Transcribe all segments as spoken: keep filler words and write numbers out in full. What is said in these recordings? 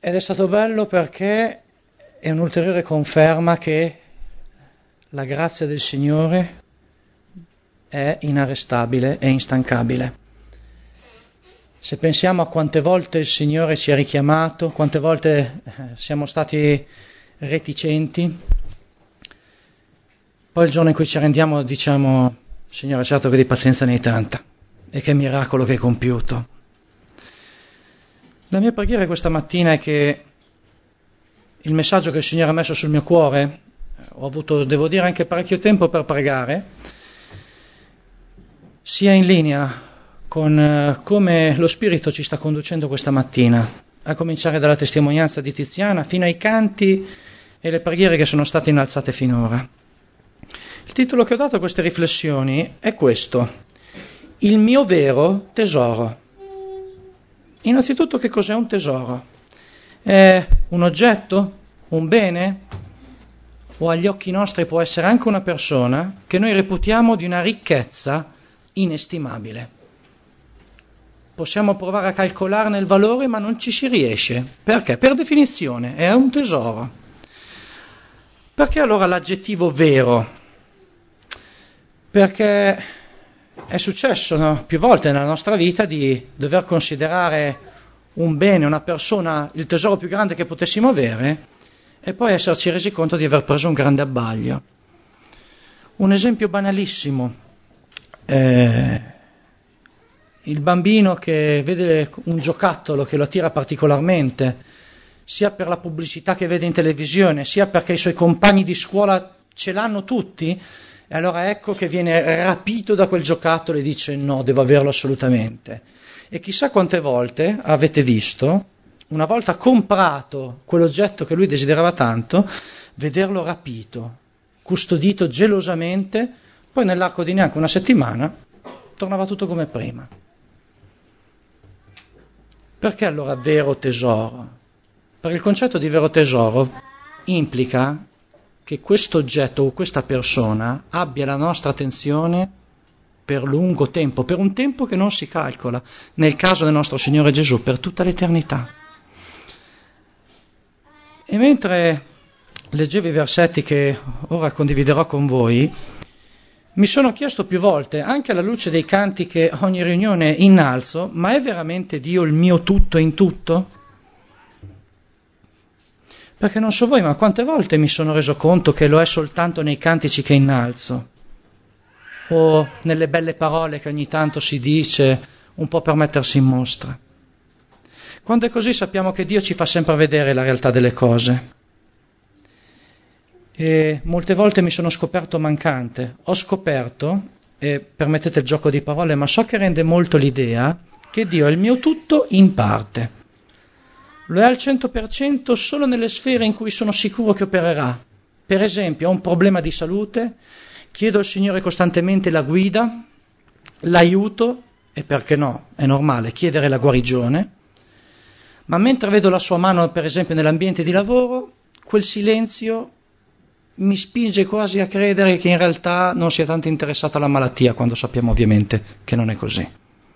Ed è stato bello perché è un'ulteriore conferma che la grazia del Signore è inarrestabile e instancabile. Se pensiamo a quante volte il Signore ci ha richiamato, quante volte siamo stati reticenti, poi il giorno in cui ci rendiamo diciamo: Signore, certo che di pazienza ne hai tanta, e che miracolo che hai compiuto. La mia preghiera questa mattina è che il messaggio che il Signore ha messo sul mio cuore, ho avuto, devo dire, anche parecchio tempo per pregare, sia in linea con uh, come lo Spirito ci sta conducendo questa mattina, a cominciare dalla testimonianza di Tiziana fino ai canti e le preghiere che sono state innalzate finora. Il titolo che ho dato a queste riflessioni è questo: il mio vero tesoro. Innanzitutto, che cos'è un tesoro? È un oggetto? Un bene? O agli occhi nostri può essere anche una persona che noi reputiamo di una ricchezza inestimabile. Possiamo provare a calcolarne il valore, ma non ci si riesce. Perché? Per definizione è un tesoro. Perché allora l'aggettivo vero? Perché è successo, no, più volte nella nostra vita di dover considerare un bene, una persona, il tesoro più grande che potessimo avere, e poi esserci resi conto di aver preso un grande abbaglio. Un esempio banalissimo: eh, il bambino che vede un giocattolo che lo attira particolarmente, sia per la pubblicità che vede in televisione, sia perché i suoi compagni di scuola ce l'hanno tutti, e allora ecco che viene rapito da quel giocattolo e dice: no, devo averlo assolutamente. E chissà quante volte avete visto, una volta comprato quell'oggetto che lui desiderava tanto, vederlo rapito, custodito gelosamente, poi nell'arco di neanche una settimana tornava tutto come prima. Perché allora vero tesoro? Perché il concetto di vero tesoro implica che questo oggetto o questa persona abbia la nostra attenzione per lungo tempo, per un tempo che non si calcola, nel caso del nostro Signore Gesù, per tutta l'eternità. E mentre leggevo i versetti che ora condividerò con voi, mi sono chiesto più volte, anche alla luce dei canti che ogni riunione innalzo: ma è veramente Dio il mio tutto in tutto? Perché non so voi, ma quante volte mi sono reso conto che lo è soltanto nei cantici che innalzo, o nelle belle parole che ogni tanto si dice un po' per mettersi in mostra. Quando è così sappiamo che Dio ci fa sempre vedere la realtà delle cose. E molte volte mi sono scoperto mancante. Ho scoperto, e permettete il gioco di parole, ma so che rende molto l'idea, che Dio è il mio tutto in parte. Lo è al cento per cento solo nelle sfere in cui sono sicuro che opererà. Per esempio, ho un problema di salute, chiedo al Signore costantemente la guida, l'aiuto, e perché no, è normale chiedere la guarigione, ma mentre vedo la sua mano, per esempio, nell'ambiente di lavoro, quel silenzio mi spinge quasi a credere che in realtà non sia tanto interessato alla malattia, quando sappiamo ovviamente che non è così.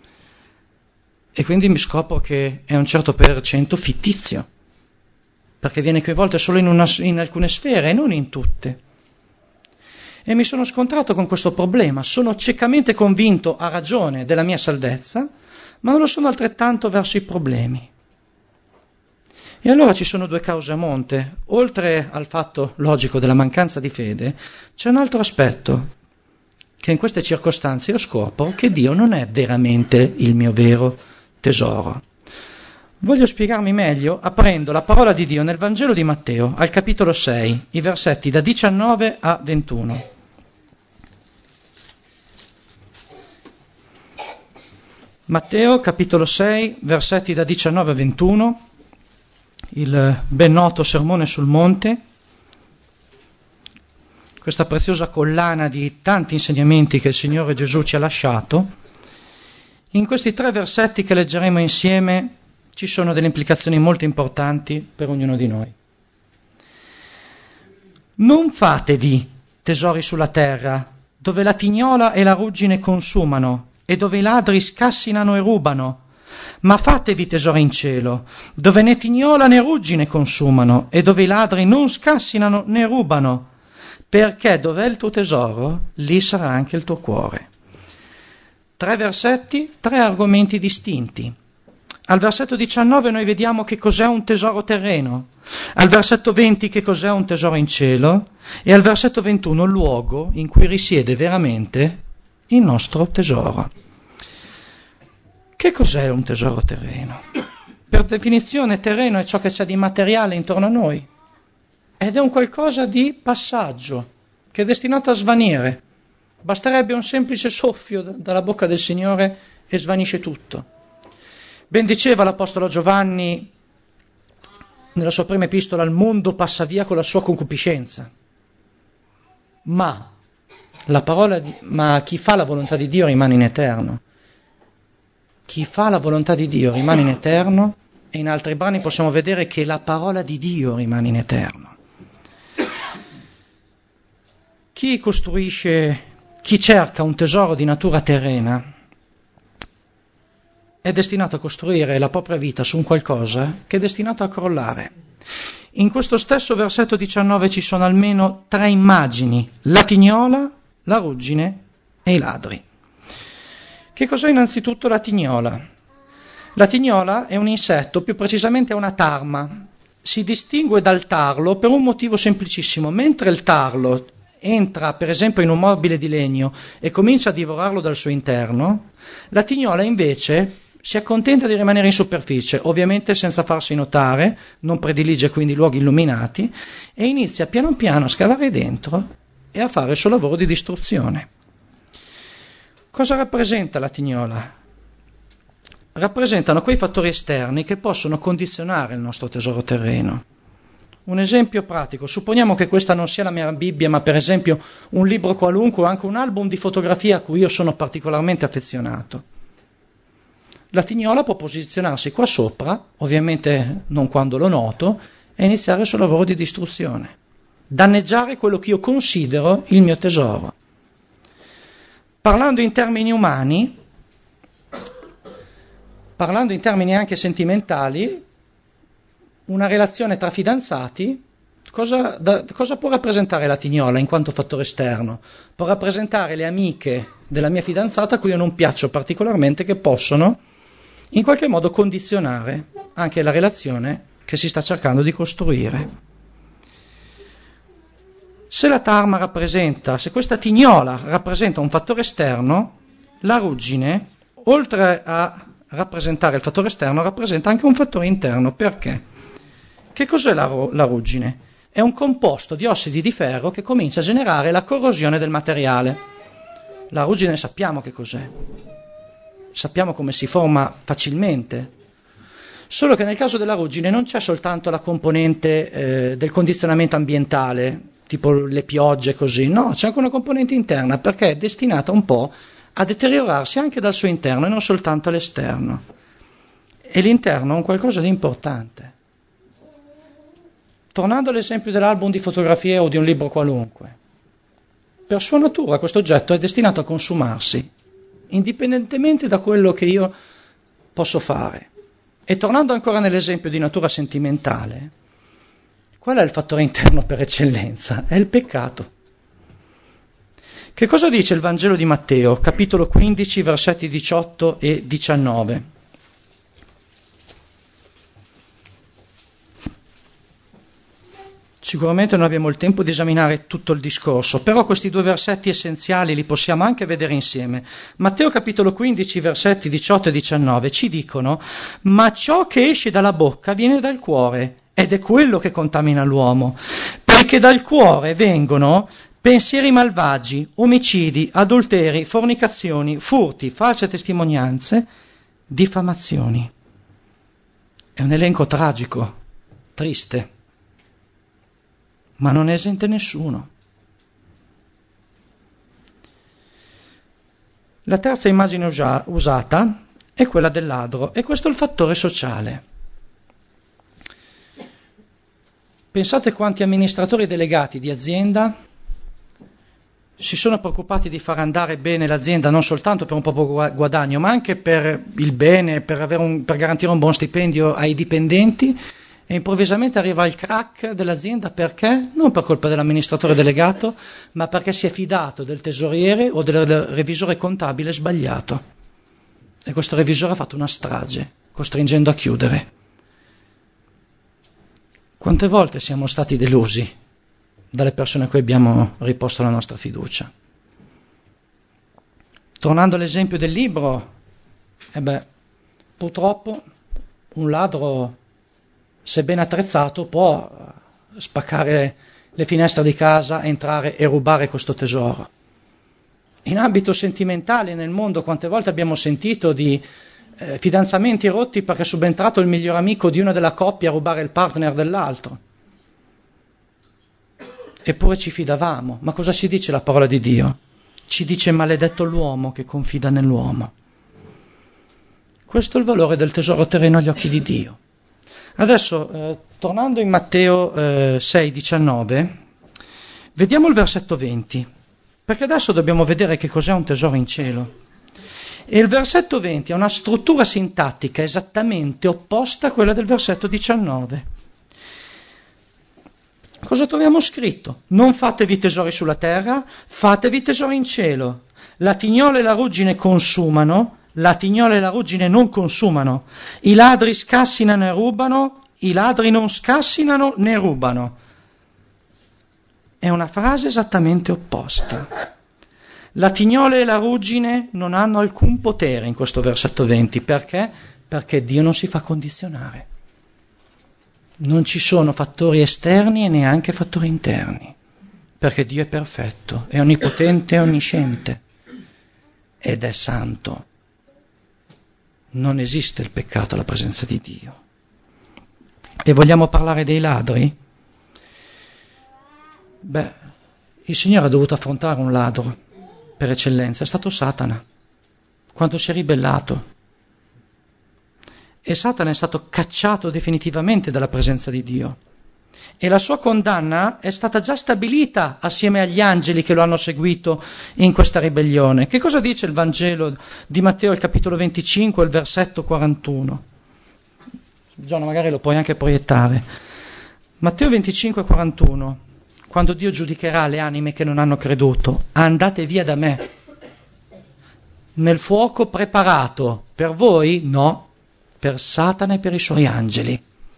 E quindi mi scopro che è un certo per cento fittizio, perché viene coinvolto solo in, una, in alcune sfere e non in tutte. E mi sono scontrato con questo problema, sono ciecamente convinto, a ragione, della mia salvezza, ma non lo sono altrettanto verso i problemi. E allora ci sono due cause a monte. Oltre al fatto logico della mancanza di fede, c'è un altro aspetto, che in queste circostanze io scopro che Dio non è veramente il mio vero tesoro. Voglio spiegarmi meglio aprendo la parola di Dio nel Vangelo di Matteo, al capitolo sei, i versetti da diciannove a ventuno. Matteo, capitolo sei, versetti da diciannove a ventuno, il ben noto Sermone sul Monte, questa preziosa collana di tanti insegnamenti che il Signore Gesù ci ha lasciato. In questi tre versetti che leggeremo insieme ci sono delle implicazioni molto importanti per ognuno di noi. Non fatevi tesori sulla terra, dove la tignola e la ruggine consumano, e dove i ladri scassinano e rubano, Ma fatevi tesori in cielo, dove né tignola né ruggine consumano, e dove i ladri non scassinano né rubano, perché dov'è il tuo tesoro, lì sarà anche il tuo cuore. Tre versetti, tre argomenti distinti. Al versetto diciannove noi vediamo che cos'è un tesoro terreno, al versetto venti che cos'è un tesoro in cielo, e al versetto ventuno il luogo in cui risiede veramente il nostro tesoro. Che cos'è un tesoro terreno? Per definizione terreno è ciò che c'è di materiale intorno a noi ed è un qualcosa di passaggio che è destinato a svanire. Basterebbe un semplice soffio dalla bocca del Signore e svanisce tutto. Ben diceva l'Apostolo Giovanni nella sua prima epistola: il mondo passa via con la sua concupiscenza, ma la parola di, ma chi fa la volontà di Dio rimane in eterno. Chi fa la volontà di Dio rimane in eterno, e in altri brani possiamo vedere che la parola di Dio rimane in eterno. Chi costruisce, chi cerca un tesoro di natura terrena è destinato a costruire la propria vita su un qualcosa che è destinato a crollare. In questo stesso versetto diciannove ci sono almeno tre immagini: la tignola, la ruggine e i ladri. Che cos'è innanzitutto la tignola? La tignola è un insetto, più precisamente è una tarma. Si distingue dal tarlo per un motivo semplicissimo: mentre il tarlo entra per esempio in un mobile di legno e comincia a divorarlo dal suo interno, la tignola invece si accontenta di rimanere in superficie, ovviamente senza farsi notare, non predilige quindi luoghi illuminati, e inizia piano piano a scavare dentro e a fare il suo lavoro di distruzione. Cosa rappresenta la tignola? Rappresentano quei fattori esterni che possono condizionare il nostro tesoro terreno. Un esempio pratico: supponiamo che questa non sia la mia Bibbia, ma per esempio un libro qualunque o anche un album di fotografie a cui io sono particolarmente affezionato. La tignola può posizionarsi qua sopra, ovviamente non quando lo noto, e iniziare il suo lavoro di distruzione, danneggiare quello che io considero il mio tesoro. Parlando in termini umani, parlando in termini anche sentimentali, una relazione tra fidanzati, cosa, da, cosa può rappresentare la tignola in quanto fattore esterno? Può rappresentare le amiche della mia fidanzata a cui io non piaccio particolarmente, che possono in qualche modo condizionare anche la relazione che si sta cercando di costruire. Se la tarma rappresenta, se questa tignola rappresenta un fattore esterno, la ruggine, oltre a rappresentare il fattore esterno, rappresenta anche un fattore interno. Perché? Che cos'è la, la ruggine? È un composto di ossidi di ferro che comincia a generare la corrosione del materiale. La ruggine sappiamo che cos'è, sappiamo come si forma facilmente, solo che nel caso della ruggine non c'è soltanto la componente eh, del condizionamento ambientale, tipo le piogge così, no, c'è anche una componente interna, perché è destinata un po' a deteriorarsi anche dal suo interno e non soltanto all'esterno. E l'interno è un qualcosa di importante. Tornando all'esempio dell'album di fotografie o di un libro qualunque, per sua natura questo oggetto è destinato a consumarsi, indipendentemente da quello che io posso fare. E tornando ancora nell'esempio di natura sentimentale, qual è il fattore interno per eccellenza? È il peccato. Che cosa dice il Vangelo di Matteo, capitolo quindici, versetti diciotto e diciannove? Sicuramente non abbiamo il tempo di esaminare tutto il discorso, però questi due versetti essenziali li possiamo anche vedere insieme. Matteo capitolo quindici, versetti diciotto e diciannove ci dicono: ma ciò che esce dalla bocca viene dal cuore, ed è quello che contamina l'uomo, perché dal cuore vengono pensieri malvagi, omicidi, adulteri, fornicazioni, furti, false testimonianze, diffamazioni. È un elenco tragico, triste, ma non ne esente nessuno. La terza immagine usa- usata è quella del ladro, e questo è il fattore sociale. Pensate quanti amministratori delegati di azienda si sono preoccupati di far andare bene l'azienda non soltanto per un po' guadagno, ma anche per il bene, per, avere un, per garantire un buon stipendio ai dipendenti, e improvvisamente arriva il crack dell'azienda. Perché? Non per colpa dell'amministratore delegato, ma perché si è fidato del tesoriere o del revisore contabile sbagliato. E questo revisore ha fatto una strage, costringendo a chiudere. Quante volte siamo stati delusi dalle persone a cui abbiamo riposto la nostra fiducia? Tornando all'esempio del libro, eh beh, purtroppo un ladro, se ben attrezzato, può spaccare le finestre di casa, entrare e rubare questo tesoro. In ambito sentimentale, nel mondo, quante volte abbiamo sentito di eh, fidanzamenti rotti perché è subentrato il miglior amico di una della coppia a rubare il partner dell'altro. Eppure ci fidavamo. Ma cosa ci dice la parola di Dio? Ci dice: maledetto l'uomo che confida nell'uomo. Questo è il valore del tesoro terreno agli occhi di Dio. Adesso, eh, tornando in Matteo eh, sei diciannove, vediamo il versetto venti, perché adesso dobbiamo vedere che cos'è un tesoro in cielo. E il versetto venti ha una struttura sintattica esattamente opposta a quella del versetto diciannove. Cosa troviamo scritto? Non fatevi tesori sulla terra, fatevi tesori in cielo. La tignola e la ruggine consumano, la tignola e la ruggine non consumano. I ladri scassinano e rubano, i ladri non scassinano né rubano. È una frase esattamente opposta. La tignola e la ruggine non hanno alcun potere in questo versetto venti. Perché? Perché Dio non si fa condizionare. Non ci sono fattori esterni e neanche fattori interni, perché Dio è perfetto, è onnipotente e onnisciente ed è santo. Non esiste il peccato alla presenza di Dio. E vogliamo parlare dei ladri? Beh, il Signore ha dovuto affrontare un ladro per eccellenza, è stato Satana, quando si è ribellato. E Satana è stato cacciato definitivamente dalla presenza di Dio. E la sua condanna è stata già stabilita assieme agli angeli che lo hanno seguito in questa ribellione. Che cosa dice il Vangelo di Matteo, il capitolo venticinque, il versetto quarantuno? Giorno, magari lo puoi anche proiettare. Matteo venticinque, quarantuno. Quando Dio giudicherà le anime che non hanno creduto: andate via da me. Nel fuoco preparato per voi? No. Per Satana e per i suoi angeli.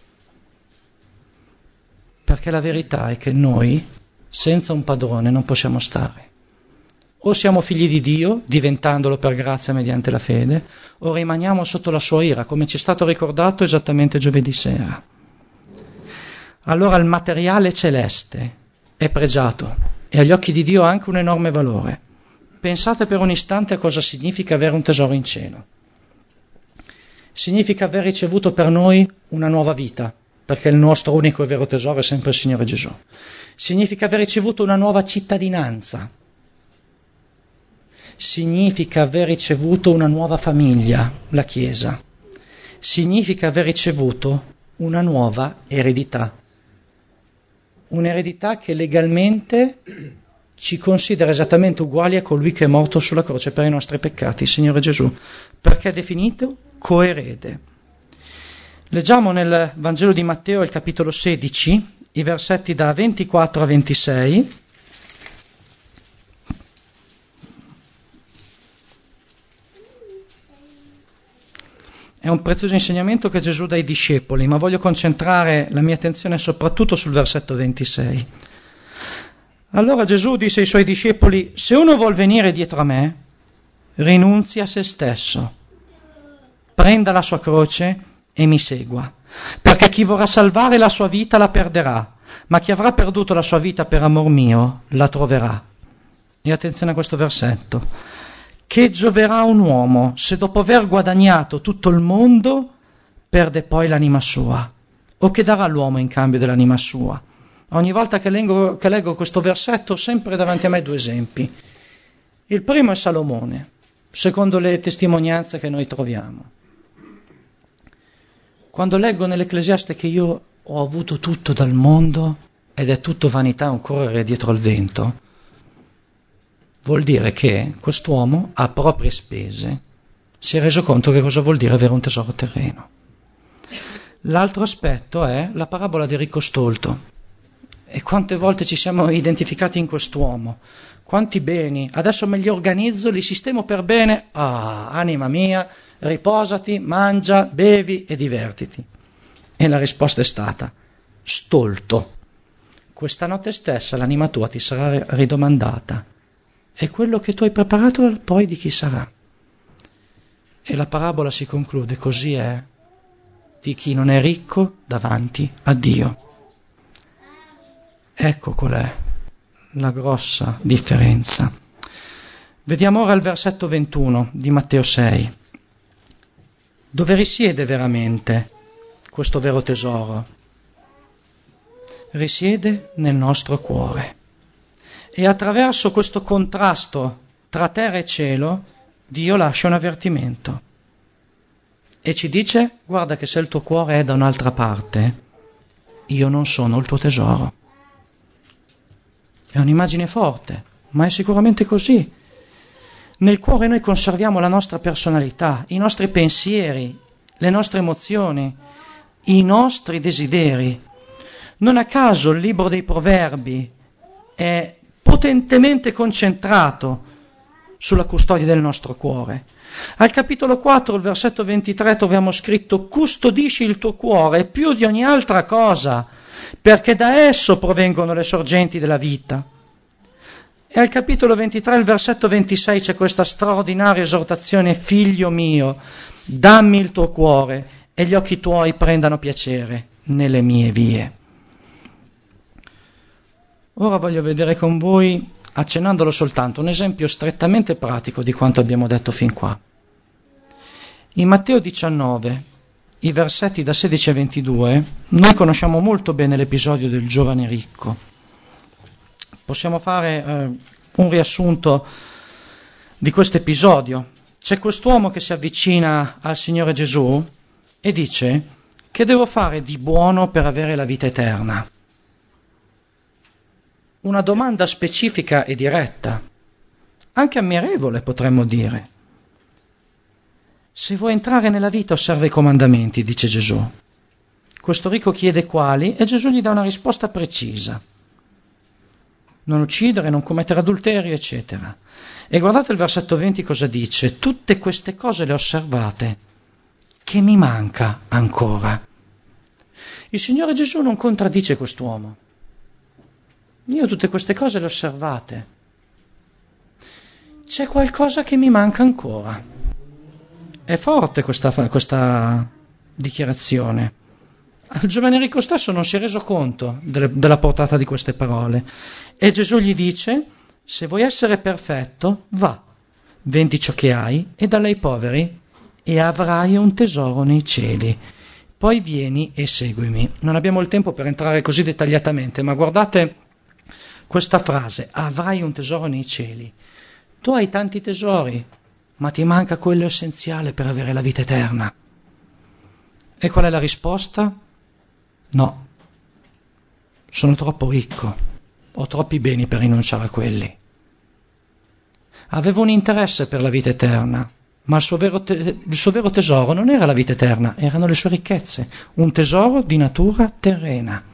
Perché la verità è che noi, senza un padrone, non possiamo stare. O siamo figli di Dio, diventandolo per grazia mediante la fede, o rimaniamo sotto la sua ira, come ci è stato ricordato esattamente giovedì sera. Allora il materiale celeste è pregiato e agli occhi di Dio ha anche un enorme valore. Pensate per un istante a cosa significa avere un tesoro in cielo. Significa aver ricevuto per noi una nuova vita, perché il nostro unico e vero tesoro è sempre il Signore Gesù. Significa aver ricevuto una nuova cittadinanza. Significa aver ricevuto una nuova famiglia, la Chiesa. Significa aver ricevuto una nuova eredità. Un'eredità che legalmente ci considera esattamente uguali a colui che è morto sulla croce per i nostri peccati, il Signore Gesù, perché è definito coerede. Leggiamo nel Vangelo di Matteo, il capitolo sedici, i versetti da ventiquattro a ventisei. È un prezioso insegnamento che Gesù dà ai discepoli, ma voglio concentrare la mia attenzione soprattutto sul versetto ventisei. Allora Gesù disse ai suoi discepoli: se uno vuol venire dietro a me, rinunzi a se stesso, prenda la sua croce e mi segua, perché chi vorrà salvare la sua vita la perderà, ma chi avrà perduto la sua vita per amor mio la troverà. E attenzione a questo versetto: che gioverà un uomo se dopo aver guadagnato tutto il mondo perde poi l'anima sua? O che darà l'uomo in cambio dell'anima sua? Ogni volta che leggo, che leggo questo versetto ho sempre davanti a me due esempi. Il primo è Salomone, secondo le testimonianze che noi troviamo. Quando leggo nell'Ecclesiaste che io ho avuto tutto dal mondo ed è tutto vanità, un correre dietro al vento, vuol dire che quest'uomo a proprie spese si è reso conto che cosa vuol dire avere un tesoro terreno. L'altro aspetto è la parabola di ricco stolto. E quante volte ci siamo identificati in quest'uomo? Quanti beni? Adesso me li organizzo, li sistemo per bene. Ah, anima mia, riposati, mangia, bevi e divertiti. E la risposta è stata: stolto. Questa notte stessa l'anima tua ti sarà ridomandata. E quello che tu hai preparato poi di chi sarà? E la parabola si conclude: così è di chi non è ricco davanti a Dio. Ecco qual è la grossa differenza. Vediamo ora il versetto ventuno di Matteo sei. Dove risiede veramente questo vero tesoro? Risiede nel nostro cuore. E attraverso questo contrasto tra terra e cielo, Dio lascia un avvertimento. E ci dice: guarda che se il tuo cuore è da un'altra parte, io non sono il tuo tesoro. È un'immagine forte, ma è sicuramente così. Nel cuore noi conserviamo la nostra personalità, i nostri pensieri, le nostre emozioni, i nostri desideri. Non a caso il libro dei Proverbi è potentemente concentrato sulla custodia del nostro cuore. Al capitolo quattro, il versetto ventitré, troviamo scritto: custodisci il tuo cuore più di ogni altra cosa, perché da esso provengono le sorgenti della vita. E al capitolo ventitré, il versetto ventisei, c'è questa straordinaria esortazione: figlio mio, dammi il tuo cuore e gli occhi tuoi prendano piacere nelle mie vie. Ora voglio vedere con voi, accennandolo soltanto, un esempio strettamente pratico di quanto abbiamo detto fin qua. In Matteo diciannove, i versetti da sedici a ventidue, noi conosciamo molto bene l'episodio del giovane ricco. Possiamo fare eh, un riassunto di questo episodio. C'è quest'uomo che si avvicina al Signore Gesù e dice: che devo fare di buono per avere la vita eterna? Una domanda specifica e diretta, anche ammirevole potremmo dire. Se vuoi entrare nella vita osserva i comandamenti, dice Gesù. Questo ricco chiede quali e Gesù gli dà una risposta precisa. Non uccidere, non commettere adulterio, eccetera. E guardate il versetto venti cosa dice: tutte queste cose le osservate, che mi manca ancora? Il Signore Gesù non contraddice quest'uomo. Io tutte queste cose le osservate. C'è qualcosa che mi manca ancora. È forte questa, questa dichiarazione. Il giovane ricco stesso non si è reso conto delle, della portata di queste parole. E Gesù gli dice: se vuoi essere perfetto, va, vendi ciò che hai e dalla ai poveri e avrai un tesoro nei cieli. Poi vieni e seguimi. Non abbiamo il tempo per entrare così dettagliatamente, ma guardate questa frase: avrai un tesoro nei cieli. Tu hai tanti tesori, ma ti manca quello essenziale per avere la vita eterna. E qual è la risposta? No, sono troppo ricco, ho troppi beni per rinunciare a quelli. Avevo un interesse per la vita eterna, ma il suo vero, te- il suo vero tesoro non era la vita eterna, erano le sue ricchezze, un tesoro di natura terrena.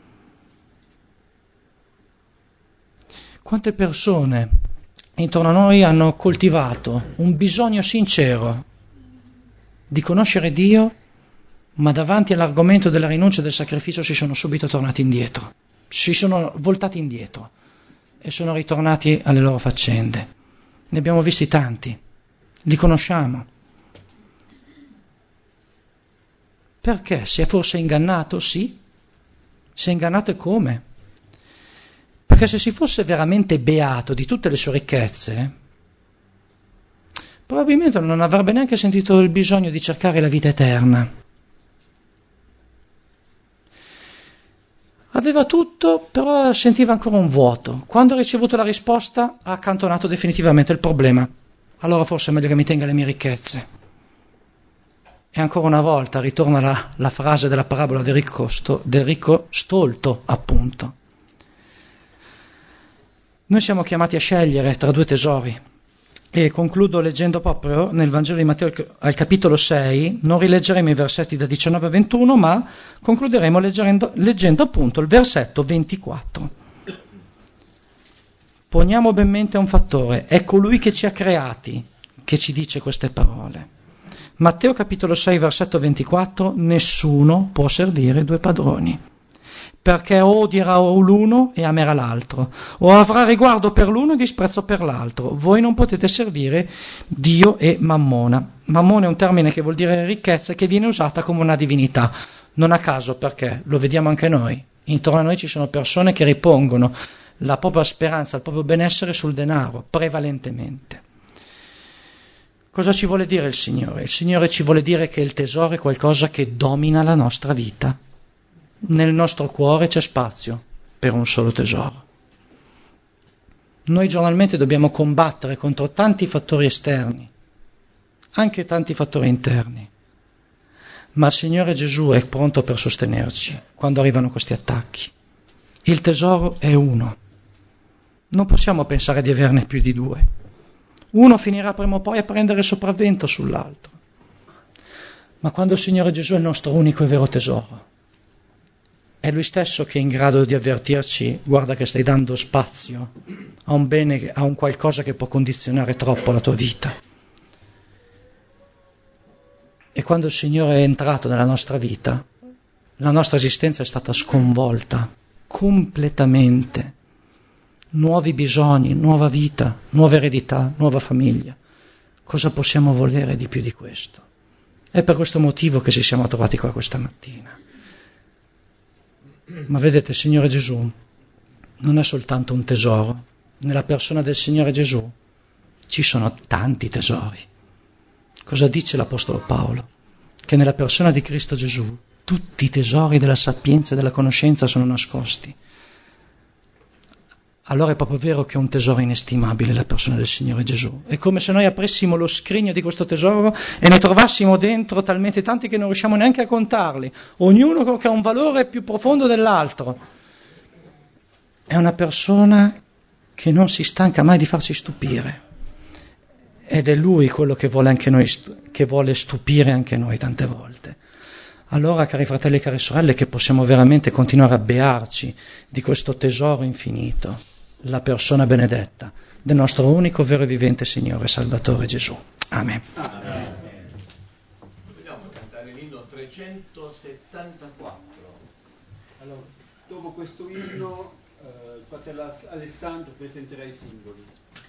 Quante persone intorno a noi hanno coltivato un bisogno sincero di conoscere Dio, ma davanti all'argomento della rinuncia e del sacrificio si sono subito tornati indietro, si sono voltati indietro e sono ritornati alle loro faccende. Ne abbiamo visti tanti, li conosciamo. Perché? Si è forse ingannato? Sì. Si è ingannato e come? Perché se si fosse veramente beato di tutte le sue ricchezze, probabilmente non avrebbe neanche sentito il bisogno di cercare la vita eterna. Aveva tutto, però sentiva ancora un vuoto. Quando ha ricevuto la risposta, ha accantonato definitivamente il problema. Allora forse è meglio che mi tenga le mie ricchezze. E ancora una volta ritorna la, la frase della parabola del ricco, sto, del ricco stolto, appunto. Noi siamo chiamati a scegliere tra due tesori. E concludo leggendo proprio nel Vangelo di Matteo al capitolo sei, non rileggeremo i versetti da diciannove a ventuno, ma concluderemo leggendo, leggendo appunto il versetto ventiquattro. Poniamo ben mente a un fattore, è colui che ci ha creati che ci dice queste parole. Matteo capitolo sei, versetto ventiquattro, nessuno può servire due padroni. Perché o odierà l'uno e amerà l'altro, o avrà riguardo per l'uno e disprezzo per l'altro. Voi non potete servire Dio e Mammona. Mammona è un termine che vuol dire ricchezza e che viene usata come una divinità. Non a caso, perché lo vediamo anche noi. Intorno a noi ci sono persone che ripongono la propria speranza, il proprio benessere sul denaro, prevalentemente. Cosa ci vuole dire il Signore? Il Signore ci vuole dire che il tesoro è qualcosa che domina la nostra vita. Nel nostro cuore c'è spazio per un solo tesoro. Noi giornalmente dobbiamo combattere contro tanti fattori esterni, anche tanti fattori interni, ma il Signore Gesù è pronto per sostenerci quando arrivano questi attacchi. Il tesoro è uno, non possiamo pensare di averne più di due. Uno finirà prima o poi a prendere il sopravvento sull'altro, ma quando il Signore Gesù è il nostro unico e vero tesoro, è Lui stesso che è in grado di avvertirci, guarda che stai dando spazio a un bene, a un qualcosa che può condizionare troppo la tua vita. E quando il Signore è entrato nella nostra vita, la nostra esistenza è stata sconvolta completamente. Nuovi bisogni, nuova vita, nuova eredità, nuova famiglia. Cosa possiamo volere di più di questo? È per questo motivo che ci siamo trovati qua questa mattina. Ma vedete, il Signore Gesù non è soltanto un tesoro. Nella persona del Signore Gesù ci sono tanti tesori. Cosa dice l'Apostolo Paolo? Che nella persona di Cristo Gesù tutti i tesori della sapienza e della conoscenza sono nascosti. Allora è proprio vero che è un tesoro inestimabile la persona del Signore Gesù. È come se noi aprissimo lo scrigno di questo tesoro e ne trovassimo dentro talmente tanti che non riusciamo neanche a contarli, ognuno che ha un valore più profondo dell'altro. È una persona che non si stanca mai di farsi stupire. Ed è Lui quello che vuole anche noi, che vuole stupire anche noi tante volte. Allora, cari fratelli e care sorelle, che possiamo veramente continuare a bearci di questo tesoro infinito, la persona benedetta del nostro unico vero e vivente Signore Salvatore Gesù. Amen. Amen. Vogliamo cantare l'inno trecentosettantaquattro. Allora, dopo questo inno, eh, il fratello Alessandro presenterà i simboli.